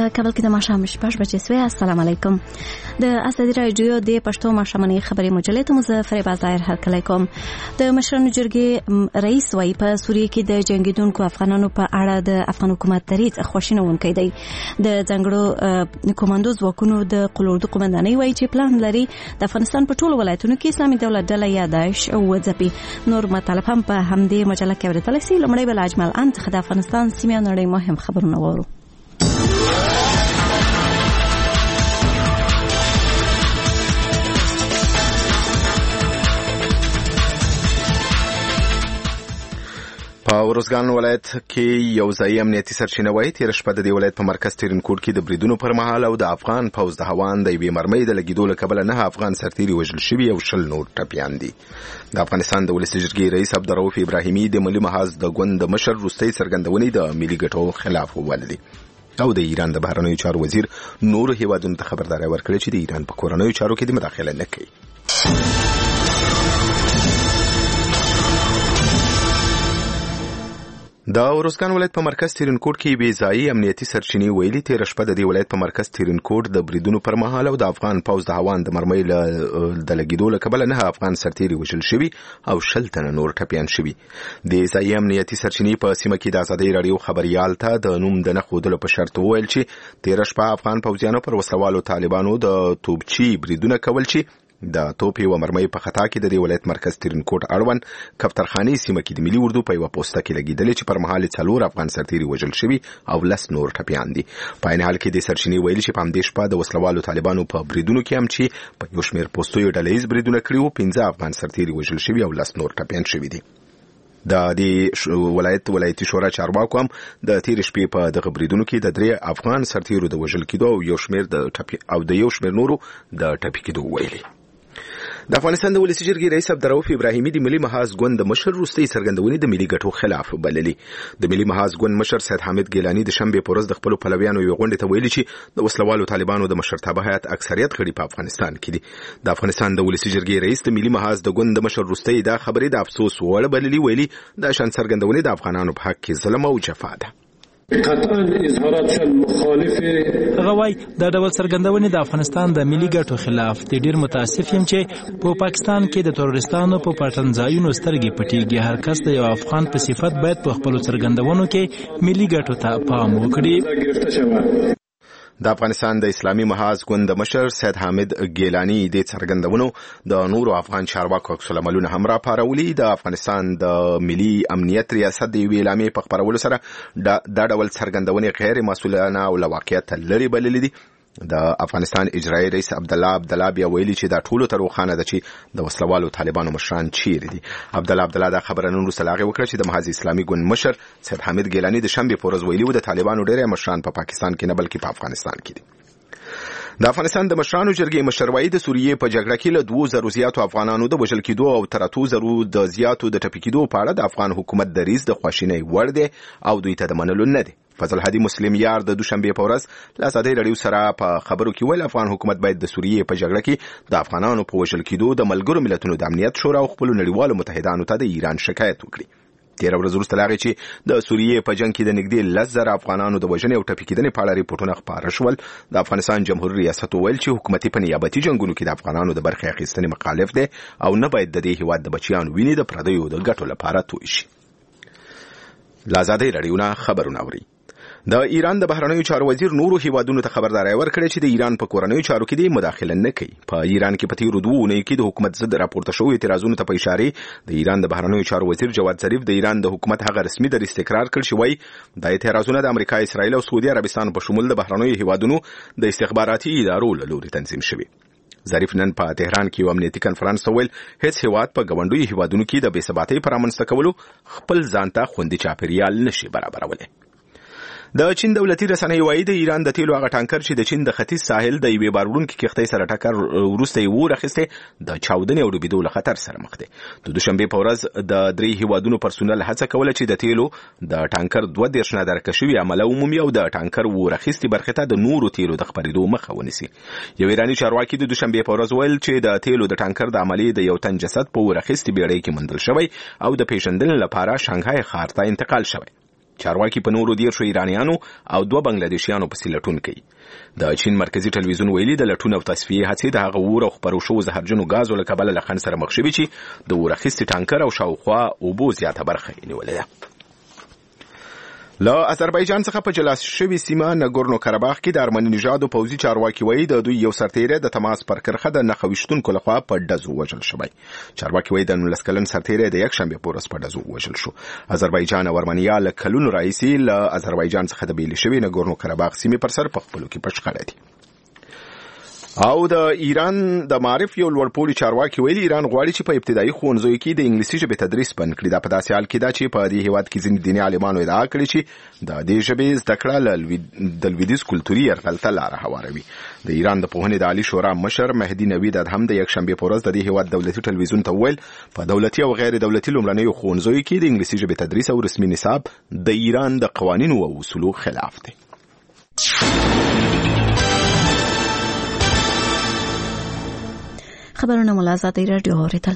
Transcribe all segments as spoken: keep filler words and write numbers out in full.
په کابل کې د ماښام شپږ بجې سوې. السلام علیکم. د ازادي راډیو د پښتو ماښامنۍ خبري مجلې ته مظفر بازار هرکلی کوم. د مشرانو جرګې رئیس وايي په سوریه کې د جنگیدونکو افغانانو په اړه د افغان حکومت دریځ خوښینونکی دی. د ځانګړو کمانډو ځواکونو د قلوردو قومندانۍ وايي چې پلان لري د افغانستان په ټولو ولایتونو کې اسلامي دولت ډله یا داعش وځپي. نور مطالب هم په همدې مجله کې اورېدلی سي. لومړی به له اجمل ان څخه د افغانستان سیمې او نړۍ مهم خبرونه واورو. په ورزګان ولایت کې یو ځایي امنیتي سرچینه وایي تېره شپه د دې ولایت په مرکز ترینکوټ کې د بریدونو پر مهال او د افغان پوځ د هوان د یوې مرمۍ د لګېدو له کبله نه افغان سرتیري وژل شوي او شل نور ټپیان دي. د افغانستان د ولسي جرګې رئیس عبدالرؤف ابراهیمي د ملي محاذ د ګوند د مشر وروستۍ څرګندونې د ملي ګټو خلاف وبللې او د ایران د بهرنیو چارو وزیر نورو هیوادونو ته خبرداری ورکړې چې د ایران په کورنیو چارو کې د مداخله نه کوي. د ورزګان ولایت په مرکز ترینکوټ کې بې ځایي امنیتي سرچینې ویلي تېره شپه د دې ولایت په مرکز ترینکوټ د بریدونو پر مهال او د افغان پوځ د هوان د مرمۍ د لګېدو له کبله نه افغان سرتیري وژل شوي او شل تنه نور ټپیان شوي. د ځایي امنیتي سرچینې په سیمه کې د ازادۍ راډیو خبریال ته د نوم د نه ښودلو په شرط وویل چې تېره شپه افغان پوځیانو پر وسلوالو طالبانو د توپچي بریدونه کول چې د توپې و مرمۍ په خطا کې د دې ولایت مرکز ترینکوټ اړوند کفترخانې سیمه کې د ملي اردو په یوه پوسته کې لګېدلې چې پر مهال څلور افغان سرتیري وژل شوي او لس نور ټپیان دي. په عین حال کې د سرچینې ویلي چې په همدې شپه د وسلوالو طالبانو په بریدونو کې هم چې په یو شمېر پوستو ډله ییز بریدونه کړي وو پنځه افغان سرتیري وژل شوي او لس نور ټپیان شوي دي. د دې ولایت ولایتي شورا چارواکو هم د تېرې شپې په دغه بریدونو کې د درې افغان سرتیرو د وژل کېدو او یو شمېر د ټپي او د یو شمېر نورو د ټپي کېدو ویلي. د افغانستان د ولسي جرګې رئیس عبدالرؤف ابراهیمي د ملي محاذ ګوند د مشر وروستۍ څرګندونې د ملي ګټو خلاف بللې. د ملي محاذ ګوند مشر سید حامد ګیلاني د شنبې په ورځ د خپلو پلویانو یوې غونډې ته ویلي چې د وسلوالو طالبانو د مشرتابه هیات اکثریت غړي په افغانستان کې دي. د افغانستان د ولسي جرګې رئیس د ملي محاذ د ګوند د مشر وروستۍ دا خبرې د افسوس وړ بللي. ویلي د شان څرګندونې د افغانانو په حق کې ظلم او جفا ده. قطعا اظهارات مخالف غوای د ډول څرګندونې د افغانستان د ملي ګټو خلاف دي. ډیر متاسف یم چې په پاکستان کې د تروریستانو په پټنځایونو سترګې پټېږي. هر کس د یو افغان په صفت باید په خپل څرګندونو کې ملي ګټو ته پام وکړي. د افغانستان د اسلامي محاذ ګوند د مشر سید حامد ګیلاني د څرګندونو د نورو افغان چارواکو عکس العملونه هم راپارولي. د افغانستان د ملي امنیت ریاست د یوې اعلامیې په خپرولو سره دا ډول څرګندونې غیر مسؤلانه او له واقعیت لرې بللې دي. د افغانستان اجرایي رئیس عبدالله عبدالله بیا ویلي چې دا ټولو ته روښانه ده چې د وسلوالو طالبانو مشران چیرې دي. عبدالله عبدالله دا خبره نن وروسته له هغې وکړه چې د محاذ اسلامي ګوند مشر سید حامد ګیلاني د شنبې په ورځ ویلي و د طالبانو ډېری مشران په پاکستان کې نه بلکې په افغانستان کې دي. د افغانستان د مشرانو جرګې مشر وايي د سوریې په جګړه کې له دوه زرو زیاتو افغانانو د وژل کېدو او تر اتو زرو د زیاتو د ټپي کېدو په اړه د افغان حکومت دریځ د خواشینۍ وړ دی او دوی ته د منلو نه دی. فضل هادي مسلم یار د دوشنبې په ورځ له ازادۍ راډیو سره په خبرو کې ویل افغان حکومت باید د سوریې په جګړه کې د افغانانو په وژل کېدو د ملګرو ملتونو د امنیت شورا او خپلو نړیوالو متحدانو ته د ایران شکایت وکړي. تېره ورځ وروسته له هغې چې د سوریې په جنګ کې د نږدې لس زره افغانانو د وژنې او ټپي کېدنې په اړه ریپورټونه خپاره شول. د افغانستان جمهوري ریاست وویل چې حکومتي په نیابتي جنګونو کې د افغانانو د برخې اخیستنې مخالف دی او نه باید د دې هېواد د بچیانو وینې د پردیو د ګټو لپاره توی شي. له ازادۍ راډیو نه خبرونه اورئ. د ایران د بهرنیو چارو وزیر نورو هیوادونو ته خبرداری ورکړی چې د ایران په کورنیو چارو کې د مداخله نه کوي. په ایران کې په تیرو دوه اونیو کې د حکومت ضد راپورته شویو اعتراضونو ته په اشاره د ایران د بهرنیو چارو وزیر جواد ظریف د ایران د حکومت هغه رسمي دریځ تکرار کړ چې وایي د اعتراضونه د امریکا، اسرائیل او سعودي عربستان په شمول د بهرنیو هیوادونو د استخباراتي ادارو له لوري تنظیم شوي. ظریف نن په تهران کې یو امنیتي کنفرانس ته ویل هیڅ هیواد په ګاونډیو هیوادونو کې د بې ثباتۍ په رامنځته کولو خپل ځان ته خوندي چاپیریال نشي برابرولی. د چین دولتي رسنۍ وایي د ایران د تیلو هغه ټانکر چې د چین د ختیځ ساحل د یوې باروړونکې کښتۍ سره ټکر وروسته یې اور اخیستی د چاودنې او ډوبېدو له خطر سره مخ دی. د دوشنبې په ورځ د درې هیوادونو پرسونل هڅه کوله چې د تیلو د ټانکر دوه دېرش نادرکه شوي عمله ومومي او د ټانکر اور اخیستې برخې ته د نورو تیلو د خپرېدو مخه ونیسي. یو ایراني چارواکي د دوشنبې په ورځ ویل چې د تیلو د ټانکر د عملې د یو تن جسد په اور اخیستې بیړۍ کې موندل شوی او د پیژندنې لپاره شانګهای ښار ته انتقال شوی. چارواکي په نورو دیرشو ایرانیانو او دوه بنگلادیشیانو پسې لټون کوي. د چین مرکزی ټلویزیون ویلي د لټون او تصفیې هڅې د هغه اور او خپرو شوو زهرجنو غازو له کبله له خنډ سره مخ شوي چې د اور اخیستي ټانکر او شاوخوا اوبو زیاته برخه یې نیولې ده. له آذربایجان څخه په جلا شوې سیمه نګورنو کراباخ کې د ارمني نژادو پوځي چارواکي وایي د دوی یو سرتیری د تماس پر کرښه د نښه ویشتونکو لخوا په ډزو وژل شوی. چارواکي وایي د نولس کلن سرتیری د یکشنبې په ورځ په ډزو وژل شو. آذربایجان او ارمنیا له کلونو راهیسې له آذربایجان څخه د بیلې شوې نګورنو کراباخ سیمې پر سر په خپلو کې په شخړه دي. او د ایران د معارف یو لوړپوړي چارواکي ویلي ایران غواړي چې په ابتدایي ښوونځیو کې د انګلیسي ژبې تدریس بند کړي. دا په داسې حال کې ده چې په دې هیواد کې ځینې دیني عالمانو ادعا کړې چې د دې ژبې زده کړه د لویدیځ کلتوري یرغل ته لاره هواروي. د ایران د پوهنې د عالي شورا مشر مهدي نوید هم د یکشنبې په ورځ د دې هیواد دولتي ټلویزیون ته وویل په دولتي او غیر دولتي لومړنیو ښوونځیو کې د انګلیسي ژبې تدریس او رسمي نصاب د ایران د قوانینو او اصولو خلاف دی. خبرونه مو له ازادۍ راډیو اورېدل.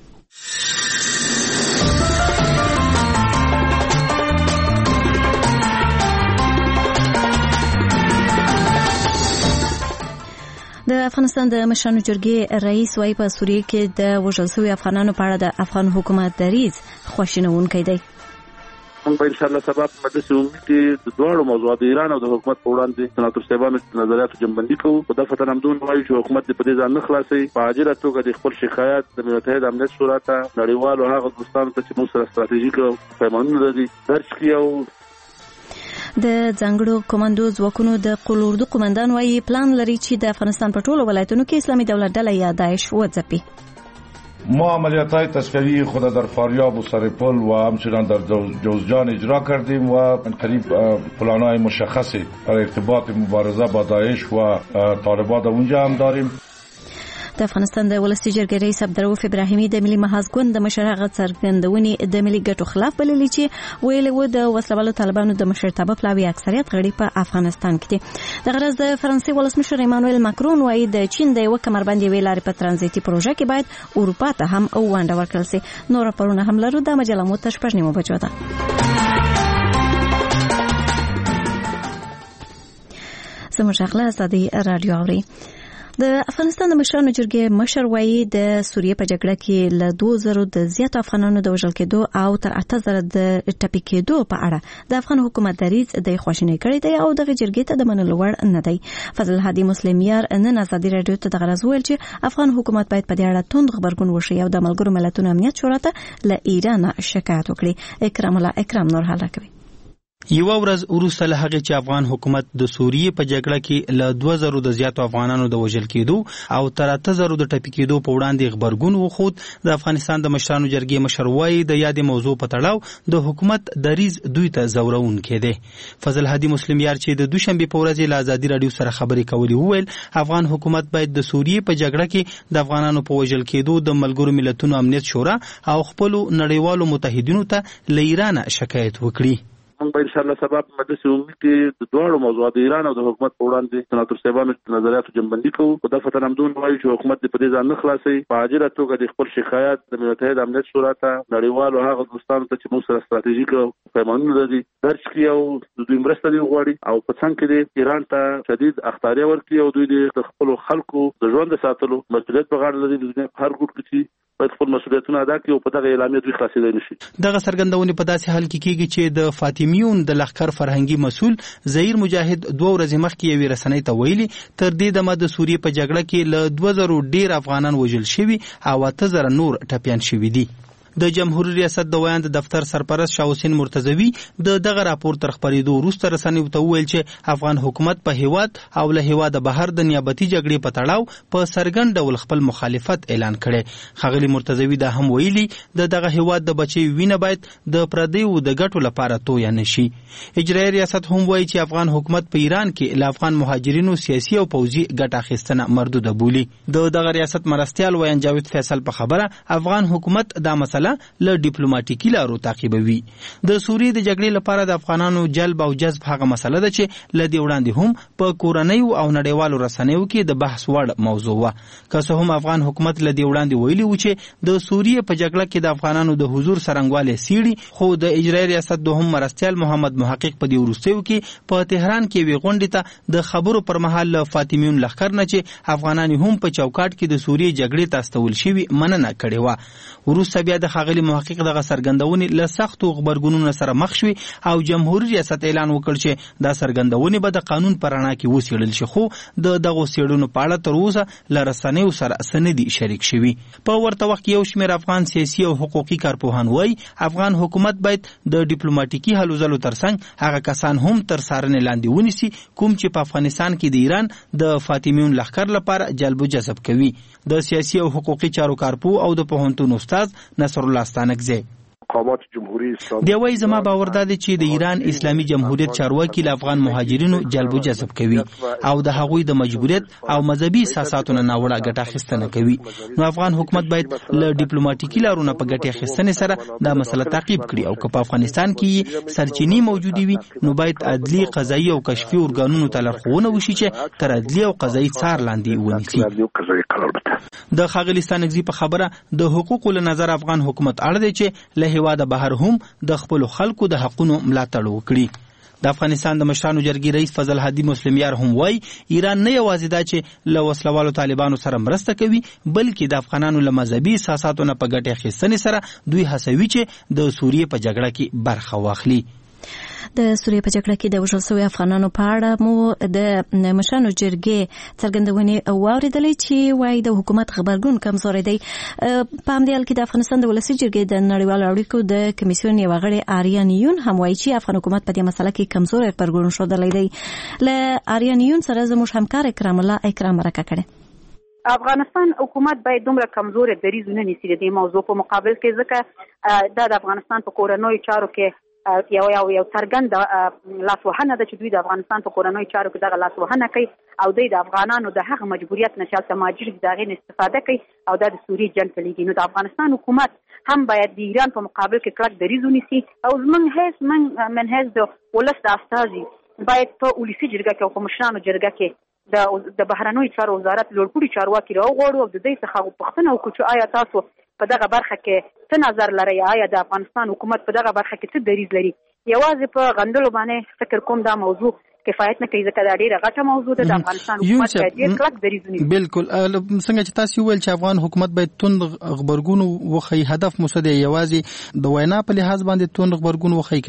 د افغانستان د مشرانو جرګې رئیس وايي په سوریه کې د وژل شویو افغانانو په اړه د افغان حکومت دریځ خواشینونکی دی. موږ به ان شاء الله سبا په مجلس عمومي کې د دوه موضوعات د ایران او د حکومت په وړاندې سناتور صاحبانو نظریاتو جمعبندي کوو. په دغه فتره همدون وایي چې حکومت په دې ځان نه خلاصوي. په عاجله توګه د خپل شکایت د متحده امنیت شورا ته نړیوالو هغه دوستانو ته چې موږ سره ستراتیژیک پیمانونه لري درج کړي. او د ځانګړو کمانډو ځواکونو د قلوردو قومندان وایي پلان لري چې د افغانستان په ټولو ولایتونو کې اسلامي دولت ډله یا داعش وځپي. ما عملیات‌های تسخیری خود در فاریاب و سرپل و همچنان در جوزجان اجرا کردیم و من قریب پلان‌های مشخصی برای ارتباط مبارزه با داعش و طالبان اونجا هم داریم. د افغانستان د ولسي جرګې رئیس عبدالرؤف ابراهیمي د ملي محاذ ګوند د مشر هغه څرګندونې د ملي ګټو خلاف بللي چې ویلي و د وسلوالو طالبانو د مشرتابه پلاوي اکثریت غړي په افغانستان کې دي. د غرض د فرانسې ولسمشر ایمانوئل ماکرون وايي د چین د یو کمربند ویل لري په ترانزیتي پروژه کې باید اروپا ته هم ونډه ورکړل شي. نور پرونه هم لرو د مجله مو تشپږ نیمو بجو ده. زموږ غلا ازادي رادیو اوري. د افغانستان د مشرانو جرګې مشر وایي د سوریه په جګړه کې له دوه زره د زیات افغانانو د وژل کېدو او تر اته زره د ټپي کېدو په اړه د افغان حکومت دریځ د خواشینۍ کړی دی او دغه جرګې ته د منلو وړ نه دی. فضل هادي مسلم یار نن ازادي رادیو ته دغه راز ویل چې افغان حکومت باید په دې اړه توند خبرګون وشي او د ملګرو ملتونو امنیت شورا ته له ایران شکایت وکړي. اکرام الله اکرام نور حال راکوي. یو ورځ وروسته له هغې چې افغان حکومت د سوریې په جګړه کې له دوه زرو د زیاتو افغانانو د وژل کېدو او تر اته زرو د ټپي کېدو په وړاندې غبرګون وښود، د افغانستان د مشرانو جرګې مشر وایي د یادې موضوع په تړاو د حکومت دریځ دوی ته ځورونکی دی. فضل هادي مسلم یار چې د دوشنبې په ورځ له ازادي راډیو سره خبرې کولې وویل افغان حکومت باید د سوریې په جګړه کې د افغانانو په وژل کېدو د ملګرو ملتونو امنیت شورا او خپلو نړیوالو متحدینو ته له ایران شکایت وکړي. موږ به ان شاء الله سبا په مجلس عمومي کې د دوه موضوعات د ایران او د حکومت په وړاندې سناتور صاحبانو نظریاتو جمعبندي کوو. په دغه فتره همدون وایي چې حکومت په دې ځان نه خلاصوي. په عاجله توګه د خپل شکایت د متحده امنیت شورا ته نړیوالو هغه دوستانو ته چې موږ سره ستراتیژیک پیمانونه لري درج کړي او د دوی مرسته دي وغواړي او په څنګ کې د ایران ته شدید اخطاریه ورکړي او دوی د خپل خلکو د ژوند ساتلو مسؤلیت په غاړه لري. د هر ګوټ کې باید خپل مسؤلیتونه ادا کړي او په دغه اعلامیه دوی خلاصېدای نشي. دغه څرګندونې په داسې حال کې کېږي چې د فاطمیون د لښکر فرهنګي مسؤل زهیر مجاهد دوه ورځې مخکې یوې رسنۍ ته ویلي تر دې دمه د سوریې په جګړه کې له دوه زرو ډېر افغانان وژل شوي او اته زره نور ټپیان شوي دي. د جمهوریت ریاست د ویاند دفتر سرپرست شاه حسین مرتضوی د دغه راپور تر خپرېدو وروسته رسنیو ته وویل چې افغان حکومت په هیواد او له هیواده بهر د نیابتي جګړې په تړاو په څرګند ډول خپل مخالفت اعلان کړی. ښاغلي مرتضوی دا هم ویلي د دغه هیواد د بچیو وینه باید د پردیو د ګټو لپاره تویه نشي. اجرایي ریاست هم وایي چې افغان حکومت په ایران کې له افغان مهاجرینو سیاسي او پوځي ګټه اخیستنه مردوده بولي. د دغه ریاست مرستیال ویان جاوید فیصل په خبره افغان حکومت دا مسله مسله له ډیپلوماټیکي لارو تعقیبوي. د سوریې د جګړې لپاره د افغانانو جلب او جذب هغه مسله ده چې له دې وړاندې هم په کورنیو او نړیوالو رسنیو کې د بحث وړ موضوع وه. که څه هم افغان حکومت له دې وړاندې ویلي و چې د سوریې په جګړه کې د افغانانو د حضور څرنګوالی څیړي، خو د اجرایي ریاست دوهم مرستیال محمد محقق په دې وروستیو کې په تهران کې یوې غونډې ته د خبرو پر مهال له فاطمیون لښکر نه چې افغانان هم په چوکاټ کې د سوریې جګړې ته استول شوي مننه کړې وه. وروسته بیا د ښاغلي محقق دغه څرګندونې له سختو غبرګونونو سره مخ شوي او جمهوري ریاست اعلان وکړ چې دا څرګندونې به د قانون په رڼا کې وڅېړل شي، خو د دغو څېړنو په اړه تر اوسه له رسنیو سره څه نه دي شریک شوي. په ورته وخت کې یو شمېر افغان سیاسي او حقوقي کارپوهان وایي افغان حکومت باید د ډیپلوماټیکي هلو ځلو ترڅنګ هغه کسان هم تر څارنې لاندې ونیسي کوم چې په افغانستان کې د ایران د فاطمیون لښکر لپاره جلب و جذب کوي. د سیاسي او حقوقي چارو کارپوه او د پوهنتون استاد نصر الله ستانکزی مقامات جمهوریت اسلامی دی وایي زما باور دا دی چې د ایران اسلامي جمهوریت چارواکي له افغان مهاجرینو جلب و جذب کوي او د هغوی د مجبوریت او مذهبي احساساتو نه ناوړه ګټه اخیستنه کوي. نو افغان حکومت باید له ډیپلوماټیکي لارو نه په ګټې اخیستنې سره دا مسله تعقیب کړي او که په افغانستان کې سرچینې موجودې وي نو باید عدلي، قضایي او کشفي ارګانونو ته لارښوونه وشي چې تر عدلي او قضایي څار لاندې ونیسي. د ښاغلي ستانکزي په خبره د حقوقو له نظر افغان حکومت اړ دی چې له هیواده بهر هم د خپل خلکو د حقونو ملاتړ وکړي. د افغانستان د مشرانو جرګې رئیس فضل هادي مسلمیار هم وایي ایران نه یوازې دا چې له وسلوالو طالبانو سره مرسته کوي بلکې د افغانانو له مذهبي احساساتو نه په ګټې اخیستنې سره دوی هڅوي چې د سوریې په جګړه کې برخه واخلي. د سوریې په جګړه کې د وژل شویو افغانانو په اړه مو د مشرانو جرګې څرګندونې واورېدلې چې وایي د حکومت غبرګون کمزوری دی. په همدې حال کې د افغانستان د ولسي جرګې د نړیوالو اړیکو د کمیسیون یو غړی آریان یون هم وایي چې افغان حکومت په دې مسله کې کمزوری غبرګون ښودلی دی. له آریان یون سره زموږ همکار اکرام الله اکرام مرکه کړې. افغانستان حکومت باید دومره کمزوری دریځ ونه نیسي د دې موضوع په مقابل کې، ځکه دا د افغانستان په کورنیو چارو کې یو یو یو څرګند لاسوهنه ده چې دوی د افغانستان په کورنیو چارو کې دغه لاسوهنه کوي او دوی د افغانانو د هغه مجبوریت نه چې هلته مهاجر دي د هغې نه استفاده کوي او دا د سوریې جنګ چلیږي. نو د افغانستان حکومت هم باید د ایران په مقابل کې کلک دریځ ونیسي او زموږ حیث من من حیث د ولس د استازي باید په ولسي جرګه کې او په مشرانو جرګه کې د د بهرنیو چارو وزارت لوړپوړي چارواکي راوغواړو او د دوی څخه پوښتنه وکړو چې آیا تاسو په دغه برخه کې څه نظر لرئ، آیا د افغانستان حکومت په دغه برخه کې څه دریځ لري. یوازې په غندلو باندې فکر کوم دا موضوع کفایت نه کوي ځکه دا ډیره غټه موضوع ده. د افغانستان حکومت باید ډیر کلک دریځ ونیسي. بالکل څنګه چې تاسو ویل چې افغان حکومت باید توند غبرګون وښیي، هدف مو څه دی؟ یوازې د وینا په لحاظ باندې توند غبرګون وښیي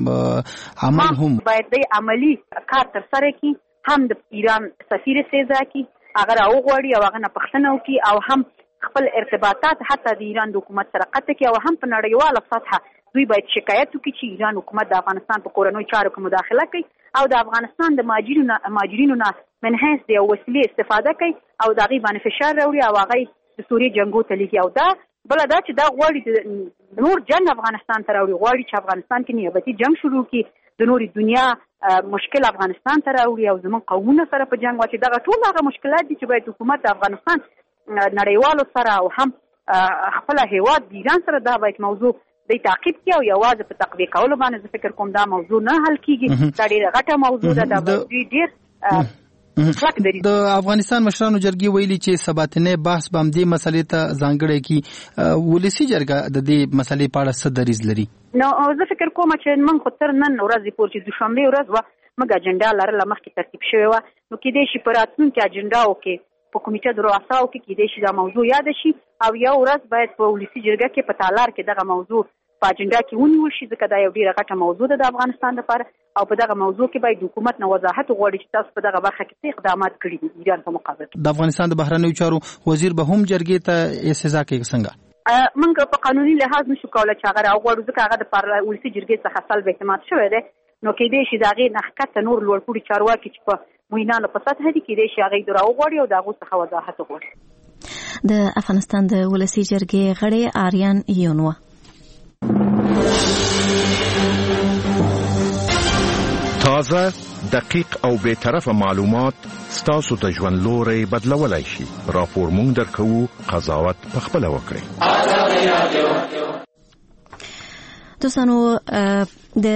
کنه عمل هم باید د عملی کار تر سره کړي، هم د ایران سفیر سیزا کړي هغه راوغواړي او هغه نه پوښتنه وکړي او هم خپل ارتباطات حتی د ایران د حکومت سره قطع کړي او هم په نړیواله سطحه دوی باید شکایت وکړي چې ایران حکومت د افغانستان په کورنیو چارو کې مداخله کوي او د افغانستان د مهاجرینو مهاجرینو نه من حیث د یو وسیلې استفاده کوي او د هغې باندې فشار راوړي او هغه د سوریې جنګو ته لیږي. او دا بله دا چې دا غواړي نور جنګ افغانستان ته راوړي، غواړي چې افغانستان کې نیابتي جنګ شروع کړي، د نورې دنیا مشکل افغانستان ته راوړي او زموږ قومونه سره په جنګ واچي. دغه ټول هغه مشکلات دي چې باید حکومت د افغانستان نړیوالو سره او هم خپل هیواد د ایران سره دا باید موضوع د تعقیب کړي او یوازې په تقویه کولو باندې زه فکر کوم دا موضوع نه حل کیږي. دا ډیره غټه موضوع ده، دا باید ډیر د افغانستان مشرانو جرګې ویلي چې سباتنې بحث به همدې مسلې ته ځانګړی کړي. ولسي جرګه د دې مسلې په اړه څه دریځ لري؟ نو زه فکر کوم چې موږ خو تر نن ورځې پورې چې دوشنبې ورځ وه موږ اجنډا لرله مخکې ترتیب شوې وه، نو کیدای شي په راتلونکي اجنډاو کې په کمیټه د رؤساو کې کیدای شي دا موضوع یاد شي او یو ورځ باید په ولسي جرګه کې په تالار کې دغه موضوع په اجنډا کې ونیول شي ځکه دا یو ډیره غټه موضوع ده د افغانستان لپاره او په دغه موضوع کې باید حکومت نه وضاحت وغواړي چې تاسو په دغه برخه کې څه اقدامات کړي دي ایران په مقابل. د افغانستان د بهرنیو چارو وزیر به هم جرګې ته استزا کوي څنګه؟ موږ په قانوني لحاظ نشو کولی چې هغه راوغواړو ځکه هغه د ولسي جرګې څخه سلب اعتماد شوی دی، نو کیدای شي د هغې نه ښکته نور لوړپوړي چارواکي چې په موینانو په سطحه دي کیدای شي هغې د راوغواړي او د هغو څخه وضاحت وغواړي. د افغانستان د ولسي جرګې غړی آریان یون و. تازه، دقیق او بے طرفه معلومات ستاسو ته ژوند لوري بدلولای شي. راپور مونږ درکوو، قضاوت پخپله وکړئ. دوستانو د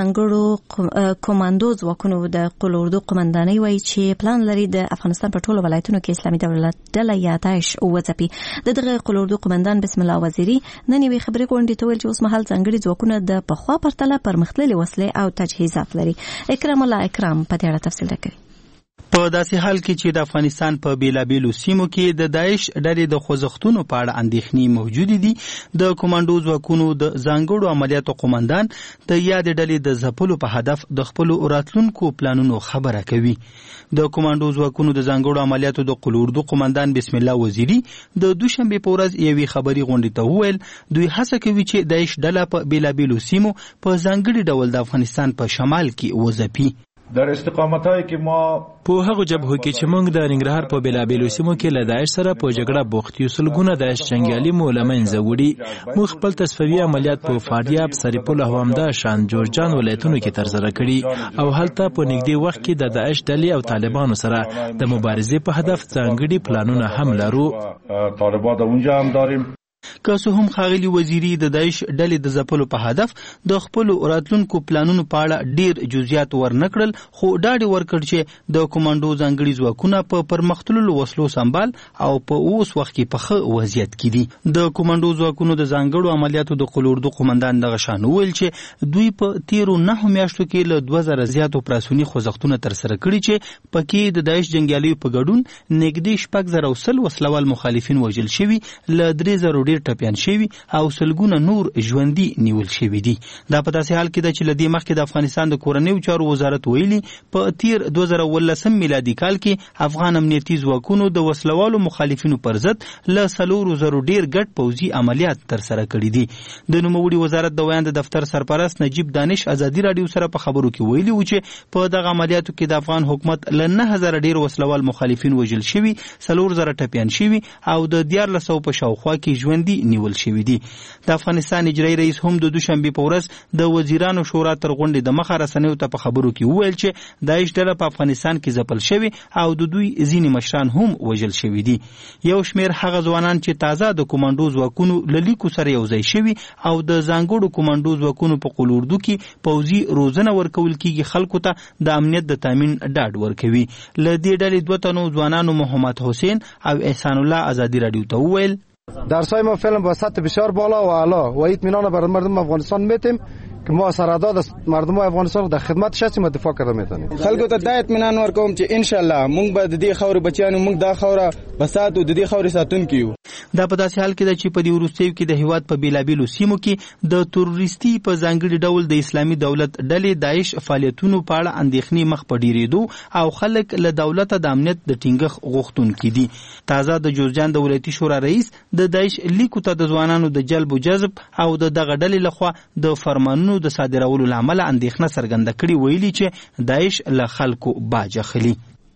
ځانګړو کمانډو ځواکونو د قلوردو قومندانۍ وایي چې پلان لري د افغانستان په ټولو ولایتونو کې اسلامي دولت ډله یا داعش وځپي. د دغه قلوردو قومندان بسم الله وزیری نن یوې خبرې غونډې ته ویل چې اوس مهال ځانګړي ځواکونه د پخوا پرتله پرمختللي وسلې او تجهیزات لري. اکرام الله اکرام په دې اړه تفصیل راکوي. په داسې حال کې چې د افغانستان په بیلابیلو سیمو کې د داعش ډلې د خوځښتونو په اړه اندېښنې موجودې دي، د کمانډو ځواکونو د ځانګړو عملیاتو قومندان د یاد ډلې د ځپلو په هدف د خپلو راتلونکو پلانونو خبره کوي. د کمانډو ځواکونو د ځانګړو عملیاتو د قلوردو قومندان بسم الله وزیری د دوشنبه په ورځ یوې خبري غونډې ته وویل دوی هڅه کوي چې داعش ډله په بیلابیلو سیمو په ځانګړي ډول د افغانستان په شمال کې وځپي. در استقامتای که ما په هغه جبهو کې چې موږ د ننګرهار په بیلابیلو سیمو کې له داعش سره په جګړه بوخت یو، سلګونه داعش جنگیالي مو له منځه وړي. موږ خپل تصفیوي عملیات په فاریاب، سرپل او همداشان جورجان ولایتونو کې ترسره کړي او هلته په نږدې وخت کې د داعش ډلې او طالبانو سره د مبارزې په هدف ځانګړي پلانونه هم لرو. طالبان اونجا هم داریم. که څه هم ښاغلي وزیری د داعش ډلې د ځپلو په هدف د خپلو راتلونکو پلانونو په اړه ډیر جزئیات ورنکړل، خو ډاډ ورکړ چې د کمانډو ځانګړي ځواکونه په پرمختللو وسلو سمبال او په اوس وخت کې په ښه وضعیت کې دي. د کمانډو ځواکونو د ځانګړو عملیاتو د قلوردو قومندان دغه شان وویل چې دوی په تیرو نهو میاشتو کې له دوه زره زیاتو پراسوني خوځښتونه ترسره کړي چې پکې د داعش جنګیالیو په ګډون نږدې شپږ زره او سل وسلوال مخالفین وژل شوي، له درې زره ډیر ټپیان شوي او سلګونه نور ژوندي نیول شوي دي. دا په داسې حال کې ده چې له دې مخکې د افغانستان د کورنیو چارو وزارت ویلي په تیر دوه زره اوولسم میلادي کال کې افغان امنیتي ځواکونو د وسلوالو مخالفینو پر ضد له څلورو زرو ډیر ګډ پوځي عملیات ترسره کړي دي. د نوموړي وزارت د ویاند دفتر سرپرست نجیب دانش ازادي راډیو سره په خبرو کې ویلي و چې په دغه عملیاتو کې د افغان حکومت له نه هزاره ډیر وسلوال مخالفین وژل شوي، څلور زره ټپیان شوي او د دیارلس سوه په شاوخوا کې ژوندي نیول شوي دي. د افغانستان اجرایي رئیس هم د دوشنبه په ورځ د وزیرانو شورا تر غونډې د مخه رسنیو ته په خبرو کې وویل چې داعش ډله په افغانستان کې ځپل شوي او د دوی ځینې مشران هم وژل شوي دي. یو شمیر هغه ځوانان چې تازه د کمانډو ځواکونو له لیکو سره یوځای شوي او د ځانګړو کمانډو ځواکونو په قلوردو کې پوځي روزنه ورکول کېږي، خلکو ته د امنیت د تامین ډاډ ورکوي. له دې ډلې دوه تنو ځوانانو محمد حسین او احسان الله ازادي راډیو ته وویل درسای ما فعلا با سطح بسیار بالا و اعلی و اطمینان بر مردم افغانستان میتیم که ما سرحدات مردم افغانستان رو در خدمتش هستیم و دفاع کرده میتونیم. خلکو ته دا اطمینان ورکوم چې ان شاء الله موږ به د دې خاورې بچیانو موږ دا خاوره بسات او د دې خاورې ساتونکي یو. دا په داسې حال کې ده چې په دې وروستیو کې د هیواد په بیلابیلو سیمو کې د تروریستي په ځانګړي ډول د اسلامي دولت ډلې داعش فعالیتونو په اړه اندېښنې مخ په ډېرېدو او خلک له دولته د امنیت د ټینګښت غوښتونکي دي. تازه د جوزجان د ولایتي شورا رئیس د داعش لیکو ته د ځوانانو د جلب و جذب او د دغه ډلې لخوا د فرمانونو د صادرولو له امله اندېښنه څرګنده کړې، ویلي چې داعش له خلکو باج اخلي.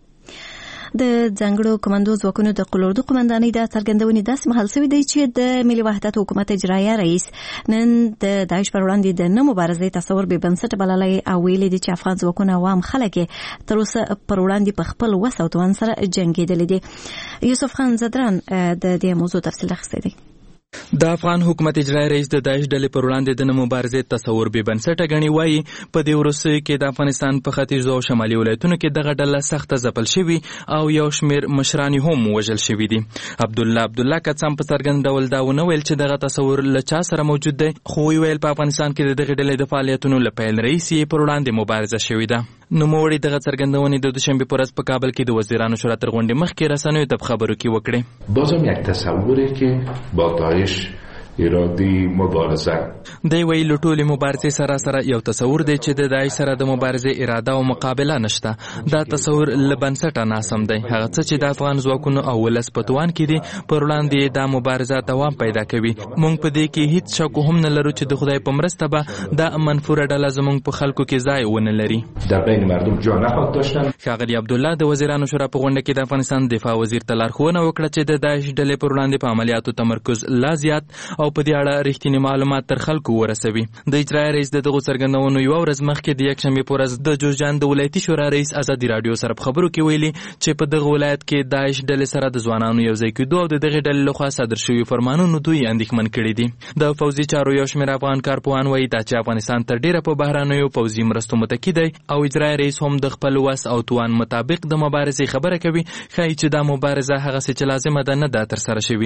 د ځانګړو کمانډو ځواکونو د قلوردو قومندانۍ د څرګندونې داسې مهال شوې دی چې د ملي وحدت حکومت اجرایه رئیس نن د داعش پر وړاندې د نه مبارزې تصور بې بنسټه بللی او ویلي دي چې افغان ځواکونه عوام خلک تر اوسه پر وړاندې په خپل وس او توان سره جنګېدلي دي. یوسف خان زدران د دې موضوع تفصیل اخیستی دی. د افغان حکومت اجرایي رئیس د داعش ډلې پر وړاندې د نه مبارزې تصور بې بنسټه ګڼي. وایي په دې وروستیو کې د افغانستان په ختیځو او شمالي ولایتونو کې دغه ډله سخته ځپل شوي او یو شمېر مشران هم وژل شوي دي. عبدالله عبدالله کڅام په څرګند ډول دا ونه ویل چې دغه تصور له چا سره موجود دی، خو ویل په افغانستان کې د دغې ډلې د فعالیتونو له پیل رئیس یې پر وړاندې مبارزه شوې ده. نوموړي دغه څرګندونې د دوشنبه په ورځ په کابل کې د وزیرانو شورا تر غونډې مخکې رسنیو ته په خبرو کې وکړې. بازم یک تصوری که با داعش ارادي مبارزه دی ویل ټولې مبارزې سره سره یو تصور دی چې د داعش سره د مبارزې اراده او مقابله نشته. دا تصور له بنسټه ناسم دی. هغه څه چې د افغان ځواکونو او ولس په توان کې دي پر وړاندې دا مبارزه دوام پیدا کوي. موږ په دې کې هیڅ شک هم نه لرو چې د خدای په مرسته به دا منفوره ډله زموږ په خلکو کې ځای ونه لري. در بین مردم جا نخواهد داشتن. ښاغلي عبدالله د وزیرانو شورا په غونډه کې د افغانستان دفاع وزیر ته لارښوونه وکړه چې د داعش ډلې پر وړاندې په عملیاتو تمرکز لا زیات او په دې اړه رښتینی معلومات تر خلکو ورسوي. د اجرایي رئیس د دغو څرګندونو یوه ورځ مخکې د یکشنبې په ورځ د جوزجان د ولایتي شورا رئیس ازادي راډیو سره په خبرو کې ویلي چې په دغه ولایت کې داعش ډلې سره د ځوانانو یو ځای کېدو او د دغې ډلې لخوا صادر شوي فرمانونو دوی اندېښمن کړي دي. د پوځي چارو یو شمېر افغان کارپوهان وایي دا چې افغانستان تر ډېره په بهرنیو پوځي مرستو متکي دی او اجرایي رئیس هم د خپل وس او توان مطابق د مبارزې خبره کوي، ښایي چې دا مبارزه هغسې چې لازمه ده نه ده ترسره شوې.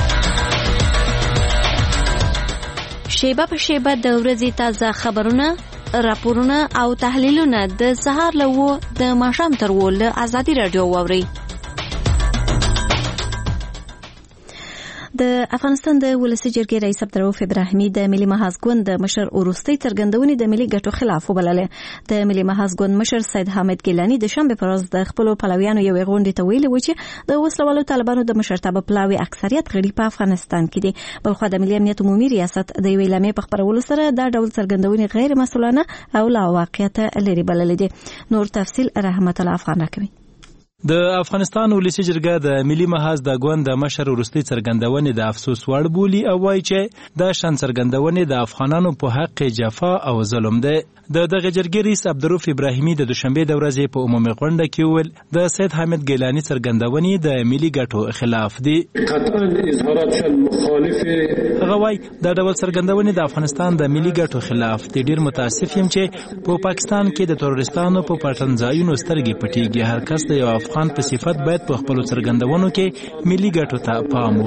شیبه په شیبه د ورځې تازه خبرونه، راپورونه او تحلیلونه د سهار له اوه د ماښام تر اوه له ازادي راډیو واورئ. د افغانستان د ولسي جرګې رئیس عبدالرؤف ابراهیمي د ملي محاذ ګوند د مشر وروستۍ څرګندونې د ملي ګټو خلاف وبللې. د ملي محاذ ګوند مشر سید حامد ګیلاني د شنبې په ورځ د خپلو پلویانو یوې غونډې ته ویلي و چې د وسلوالو طالبانو د مشرتابه پلاوي اکثریت غړي په افغانستان کې دي. بلخوا د ملي امنیت عمومي ریاست د یوې اعلامیې په خپرولو سره دا ډول څرګندونې غیر مسؤلانه او لا واقعیت لري بللې دي. نور تفصیل رحمت الله افغان راکوي. د افغانستان ولسي جرګه د ملي محاذ د ګوند د مشر وروستۍ څرګندونې د افسوس وړ بولي او وایي چې دا شان څرګندونې د افغانانو په حق جفا او ظلم ده. د دغه جرګې رئیس عبدالرؤف ابراهیمي د دوشنبې د ورځې په عمومي غونډه کې وویل د سید حامد ګیلاني څرګندونې د ملي ګټو خلاف دي. قطعا اظهارات شل مخالف هغه وایي دا ډول څرګندونې د افغانستان د ملي ګټو خلاف دي. ډېر متاسف یم چې په پاکستان کې د تروریستانو په پټنځایونو سترګې پټېږي. هر کس د یو افغان په صفت باید په خپلو څرګندونو کې ملي ګټو ته پام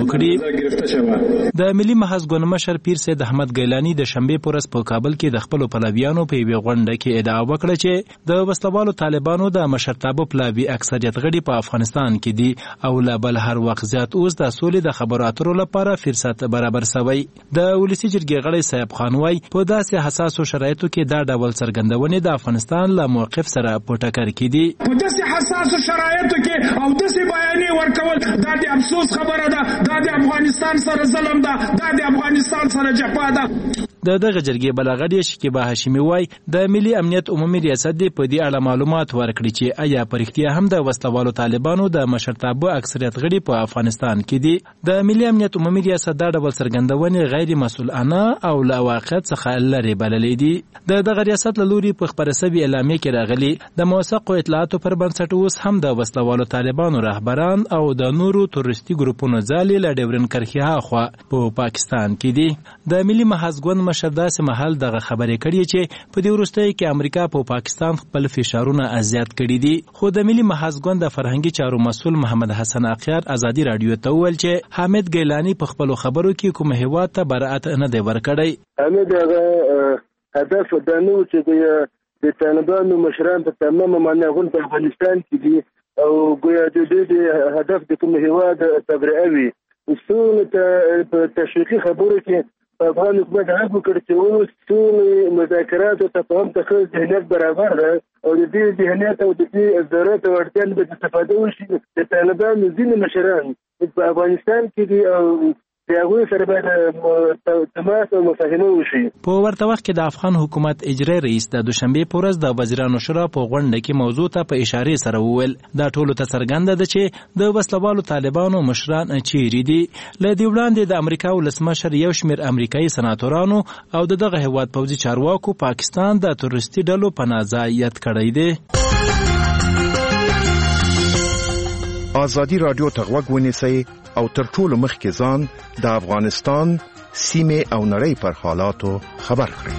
وکړي. د ملي محاذ ګوند مشر پیر سید احمد ګیلاني د شنبې په ورځ په کابل کې د خپلو پلویانو په یوې غونډه کې ادعا وکړه چې د وسلوالو طالبانو د مشرتابه پلاوي اکثریت غړي په افغانستان کې دي او لا بل هر وخت زیات اوس د سولې د خبرو اترو لپاره فرصت برابر شوی. د ولسي جرګې غړي صاحب خان وايي په داسې حساسو شرایطو کې دا ډول څرګندونې د افغانستان له موقف سره په ټکر کې دي. په داسې حساسو شرایطو کې او داسې بیانې ورکول دا د افسوس خبره ده. دا د افغانستان سره ظلم ده. دا د افغانستان سره جفا ده. د دغه جرګې بلغړی شکیبا هاشمي وای د ملي امنیت عمومي ریاست دی په دې اړه معلومات ورکړي چې آیا پرختیا هم د وسلوالو طالبانو د مشرتابه اکثریت غړي په افغانستان کې دي. د ملي امنیت عمومي ریاست دا ډول څرګندونې غیر مسؤلانه او لا واقعیت څخه لرې بللې دي. د دغه ریاست له لوري په خبره سوي اعلامیه کې راغلي د موثقو اطلاعاتو پر بنسټ اوس هم د وسلوالو طالبانو رهبران او د نورو تروریستي ګروپونو ځالې له ډیورن کرخي هاخوا په پاکستان کې دي. د ملي محاذ ګوند مشر داسې محل دغه خبرې کړي چې په دې وروستیو کې امریکا په پاکستان خپل فشارونه ازیات کړي دي. خو د ملي محاذ ګوند د فرهنګي چارو مسؤل محمد حسن اقیار ازادي راډیو ته وویل چې حامد ګیلاني په خپلو خبرو کې کوم هیواد ته براءت نه دی ورکړی. حامد هغه هدف دا نه و چې د طالبانو مشران په تمامه معنا غون په افغانستان کې دي او ګویا د دې هدف د کوم هیواد تبرئه وي. اصول ته تشویقي خبرو کې افغان حکومت هغه وکړ چې اوس ټول مذاکرات او تفاهم ته ذهنیت برابر ده او د دې ذهنیت او د دې ضرورت او اړتیا به استفاده وشي. د طالبانو ځینې مشران په افغانستان کې دي او هغوی سره باید تماس او مفاهمه وشي. په ورته وخت کې د افغان حکومت اجرایي رئیس د دوشنبې په ورځ د وزیرانو شورا په غونډه کې موضوع ته په اشارې سره وویل دا ټولو ته څرګنده ده چې د وسلوالو طالبانو مشران چیرې دي. له دې وړاندې د امریکا ولسمشر یو شمېر امریکایي سناتورانو او د دغه هیواد پوځي چارواکو پاکستان د تروریستي ډلو په نازایت کړی دی. ازادي راډیو ته غوږ ونیسئ او تر ټولو مخکې ځان د افغانستان سیمې او نړۍ پر حالاتو خبر کړئ.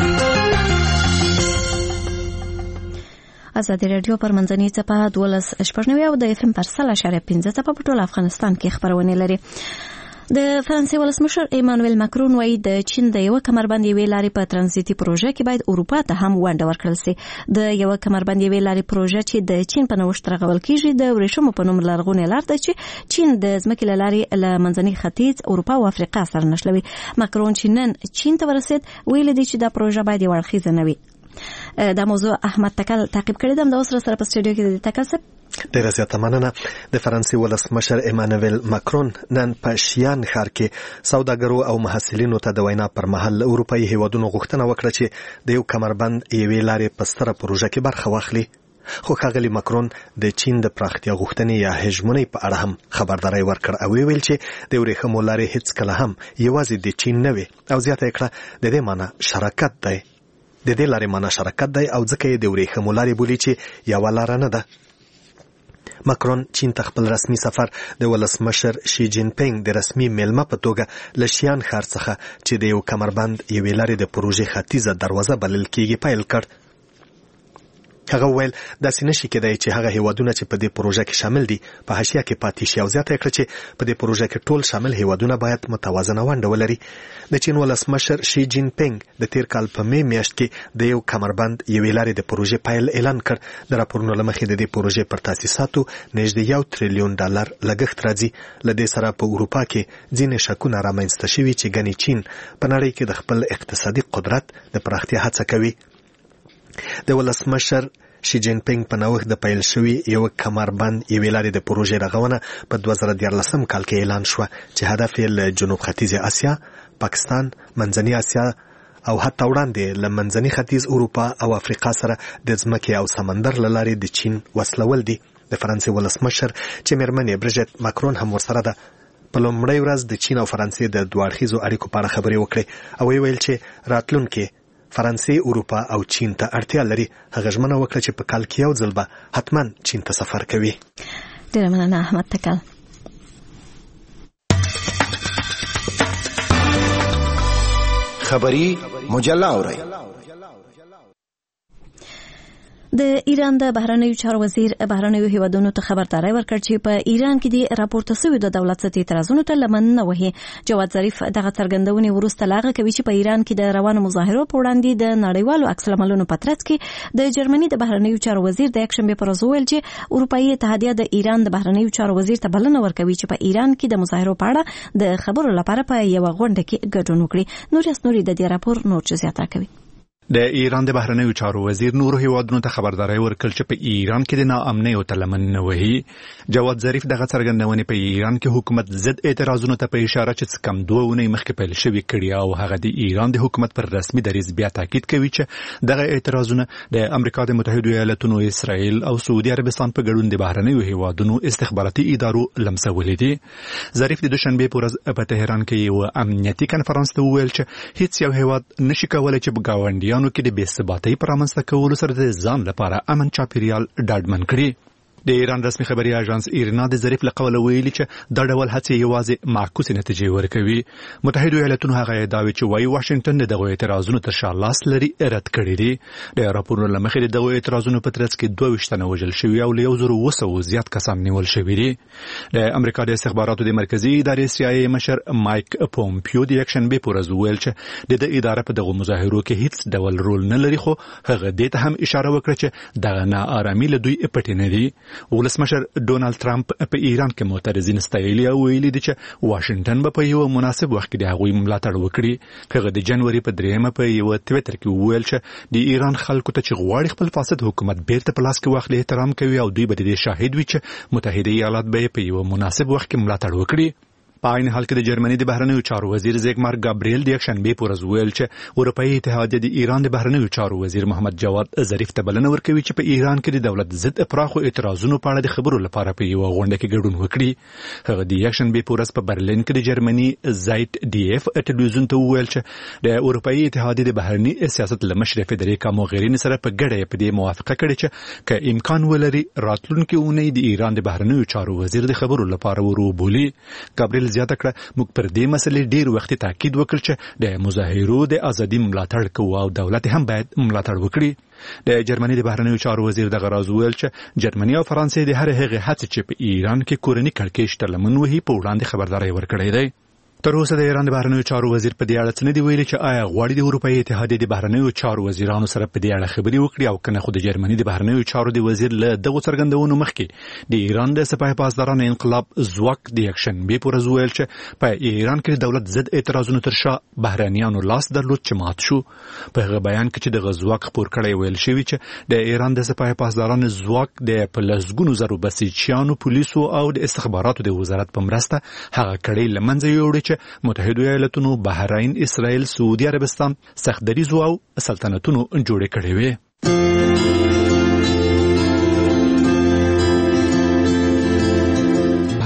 ازادي راډیو پر منځنۍ څپه دولس شپږ نوي او د اف ام پر سل اشاریه پنځه څپه په ټول افغانستان کې خبرونه لري. د فرانسې ولسمشر ایمانویل ماکرون وایي د چین د یو کمربند یوې لارې په ترانزیتي پروژه کې باید اروپا ته هم ونډه ورکړل شي. د یو کمربند یوې لارې پروژه چې د چین په نوښت رغول کیږي د ورېښمو په نوم لرغونې لار ده چې چین د ځمکې له لارې له منځني ختیځ اروپا او افریقا سره نښلوي. ماکرون چې نن چین ته ورسېد ویلي دی چې دا پروژه باید یو اړخیزه نه وي. دا موضوع احمد تکل تعقیب کړی دی. د اوس سره په سټوډیو کې د تکل صاحب ډیره زیاته مننه. د فرانسې ولسمشر ایمانویل ماکرون نن په شیان ښار کې سوداګرو او محصلینو ته د وینا پر مهال اروپایي هیوادونو غوښتنه وکړه چې د یو کمربند یوې لارې په ستره پروژه کې برخه واخلي. خو ښاغلي ماکرون د چین د پراختیا غوښتنې یا هژمونۍ په اړه هم خبرداری ورکړ او ویل چې د ورېښمو لارې هیڅ کله هم یوازې د چین نه وي او زیاته یې کړه د دې معنی شراکت دی د دې لارې معنی شراکت دی او ځکه یې د ورېښمو لارې بولي چې یوه لاره نه ده. ماکرون چین ته خپل رسمي سفر د ولسمشر شي جین پینګ د رسمي میلمه په توګه له شیان ښار څخه چې د یو کمربند یوې لارې د پروژې ختیځه دروازه بلل کېږي پیل کړ. هغه وویل داسې نشي کېدای چې هغه هیوادونه چې په دې پروژه کې شامل دي په حاشیه کې پاتې شي او زیاته کړه چې په دې پروژه کې ټول شامل هیوادونه باید متوازنه ونډه ولري. د چین ولسمشر شي جین پینګ د تیر کال په می میاشت کې د یو کمربند یوې لارې د پروژې پیل اعلان کړ. د راپورونو له مخې د دې پروژې پر تاسیساتو نږدې یو تریلیون ډالر لګښت راځي. له دې سره په اروپا کې ځینې شکونه رامنځته شوي چې ګنې چین په نړۍ کې د خپل اقتصادي قدرت د پراختیا هڅه کوي. د ولسمشر شي جین پینګ په نوښت د پیل شوي یو کمربند یوې لارې د پروژې رغونه په دوه زره دیارلسم کال کې اعلان شوه چې هدف یې له جنوب ختیځې اسیا، پاکستان، منځنۍ اسیا او حتی وړاندې له منځني ختیځ اروپا او افریقا سره د ځمکې او سمندر له لارې د چین وصلول دي. د فرانسې ولسمشر چې مېرمنې بریژټ ماکرون هم ورسره ده په لومړۍ ورځ د چین او فرانسې د دوه اړخیزو اړیکو په اړه خبرې وکړې او ویل چې راتلونکي فرانسې اروپا او چین ته اړتیا لري. هغه ژمنه وکړه چې په کال کې یو ځل به حتما چین ته سفر کوي. ډېره مننه احمد تکل. خبری مجله اورئ. د ایران د بهرنیو چارو وزیر بهرنیو هیوادونو ته خبرداری ورکړ چې په ایران کې د راپورته شوی د دولت ضد اعتراضونو ته لمن نه وهي. جواد ظریف دغه څرګندونې وروسته لاغه کوي چې په ایران کې د روانو مظاهرو په وړاندې د نړیوالو عکس العملونو په ترڅ کې د جرمني د بهرنیو چارو وزیر د یکشنبه پر ورځ ویل چې اروپאי اتحادیه د ایران د بهرنیو چارو وزیر ته بلنه ورکوي چې په ایران کې د مظاهرو په اړه د خبرو لپاره په یو غونډه کې ګډون وکړي. نور اسنوري د دې راپور نور جزئیات راکوي. د ایران د بهرنیو چارو وزیر نورو هیوادونو ته خبرداری ورکړ چې په ایران کې د ناامنۍ او تلمن نه وهي. جواد ظریف دغه څرګندونې په ایران کې حکومت ضد اعتراضونو ته په اشاره چې کم دوه اونۍ مخکې پیل شوي کړي او هغه د ایران د حکومت پر رسمي دریځ بیا تاکید کوي چې دغه اعتراضونه د امریکا د متحده ایالاتونو، اسرائیل او سعودي عربستان په ګډون د بهرنیو هیوادونو استخباراتي ادارو لمسولې دي. ظریف د دوشنبه په ورځ په تهران کې یو امنیتي کنفرانس ته وویل چې هیڅ یو هیواد نشي کولای چې ګاونډیان کې د بې ثباتۍ پر رامنځته کولو سره د ځان لپاره امن چاپیریال ډاډمن کړي. د ایران رسمي خبري اژانس ایرنا د ظریف له قوله ویلي چې دا ډول هڅې یوازې معکوسې نتیجې ورکوي. متحده ایالاتونو هغه ادعا چې وايي واشنگټن د دغه اعتراضونو تر شا لاس لري رد کړي دي. د راپورونو له مخې د دغه اعتراضونو په ترڅ کې دوه ویشت تنه وژل شوي او له یو زرو اوه سوه زیات کسان نیول شوي دي. د امریکا د استخباراتو د مرکزي ادارې سی آی ای مشر مایک پومپیو د یکشنبه په ورځ ویل چې د دې ادارې په دغه مظاهرو کې هیڅ ډول رول نه لري، خو هغه دې ته هم اشاره وکړه چې دغه ناآرامي له دوی پټ نه دي. ولسمشر ډونالد ټرمپ په ایران کې معترضین ستایلي او ویلي دي چې واشنگټن به په یو مناسب وخت کې د هغوی ملاتړ وکړي. هغه د جنوري په دریمه په یو ټویټر کې وویل چې د ایران خلکو ته چې غواړي خپل فاسد حکومت بیرته په لاس کې واخلي احترام کوي او دوی به د شاهد وي چې متحده ایالات به په یو مناسب وخت کې ملاتړ وکړي. په عین حال کې د جرمني د بهرنیو چارو وزیر زیګمار ګابریل د یکشنبه په ورځ ویل چې اروپאי اتحادیه د ایران د بهرنیو چارو وزیر محمد جواد ظریف ته بلنه ورکوي چې په ایران کې د دولت ضد پراخو اعتراضونو په اړه د خبرو لپاره په یو غونډه کې ګډون وکړي. هغه د یکشنبه په ورځ په برلین کې د جرمني زایت ډي اف ټلویزیون ته وویل چې د اروپאי اتحادیه د بهرنی سیاست لمشر فدریکا موغرینی سره په ګډه په دې موافقه کړې چې که امکان ولري راتلونکي اونۍ د ایران د بهرنیو چارو وزیر د خبرو لپاره ورو بولي. ګابریل زیاته کړه موږ پر دې مسلې ډیر وخت تاکید وکړ چې د مظاهرو د ازادي ملاتړ کوو او دولت هم باید ملاتړ وکړي. د جرمني د بهرنیو چارو وزیر دغه راز ویل چې جرمني او فرانسې د هر هغه هڅې چې په ایران کې کورنی کړکېچ ته لمن وهي په وړاندې خبرداری ورکړی دی. تر اوسه د ایران د بهرنیو چارو وزیر په دې اړه څه نه دی ویلي چې آیا غواړي د اروپאי اتحادیې د بهرنیو چارو وزیرانو سره په دې اړه خبرې وکړي او کنه خو د جرمني د بهرنیو چارو د وزیر له دغه څرګندونو مخکې د ایران د سپاه پاسداران انقلاب ځواک د یکشنبه په ورځ ویل چې په ایران کې د دولت ضد اعتراضونو تر شا بهرنیانو لاس درلود چې مات شو. په هغه بیان کې چې د غزواک خبر کړی ویل شوی چې د ایران د سپاه پاسداران ځواک د پلسګونو زرو بسیجیانو پولیسو او د استخباراتو د وزارت په مرسته هغه کړي لمنځه یوړي چې متحده ایالاتونو، بحرین، اسرائیل، سعودي عربستان سخت دریځو او سلطنتونو جوړې کړې وي.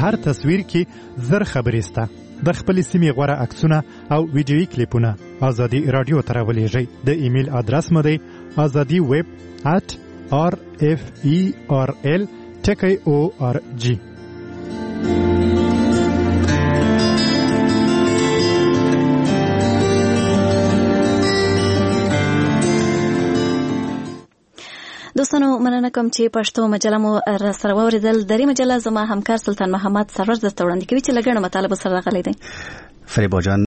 هر تصویر کې زر خبرې سته. د خپلې سیمې غوره عکسونه او ویډیویي کلیپونه ازادي رادیو ته راولېږئ. د ایمیل ادرس مو دی ازادي ویب ات آر اف ای آر ال ټکی او آر جی. دوستانو مننه کوم چې پښتو مجله مو را سره واوریدل. درې مجله زما همکار سلطان محمد سرور درته وړاندې کوي چې لګڼه مطالب سره راغلي دي. فریبا جان